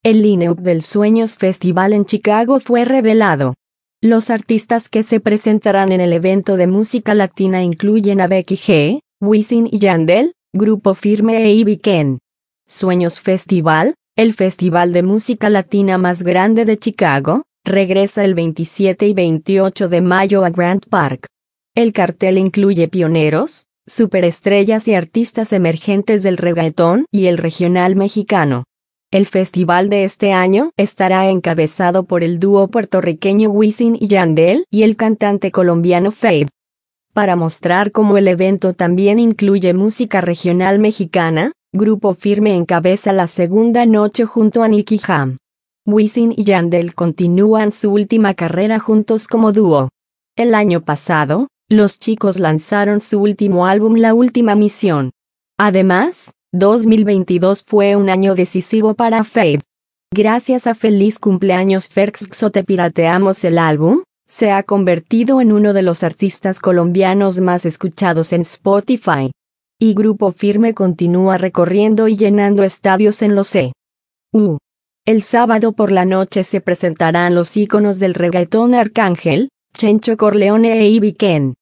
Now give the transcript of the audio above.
El line-up del Sueños Festival en Chicago fue revelado. Los artistas que se presentarán en el evento de música latina incluyen a Becky G, Wisin y Yandel, Grupo Firme e Ivy Queen. Sueños Festival, el festival de música latina más grande de Chicago, regresa el 27 y 28 de mayo a Grant Park. El cartel incluye pioneros, superestrellas y artistas emergentes del reggaetón y el regional mexicano. El festival de este año estará encabezado por el dúo puertorriqueño Wisin y Yandel y el cantante colombiano Feid. Para mostrar cómo el evento también incluye música regional mexicana, Grupo Firme encabeza la segunda noche junto a Nicky Jam. Wisin y Yandel continúan su última carrera juntos como dúo. El año pasado, los chicos lanzaron su último álbum La Última Misión. Además, 2022 fue un año decisivo para Feid. Gracias a Feliz Cumpleaños Ferxxo Te Pirateamos el álbum, se ha convertido en uno de los artistas colombianos más escuchados en Spotify. Y Grupo Firme continúa recorriendo y llenando estadios en los E.U. El sábado por la noche se presentarán los íconos del reggaetón Arcángel, Chencho Corleone e Ivy Queen.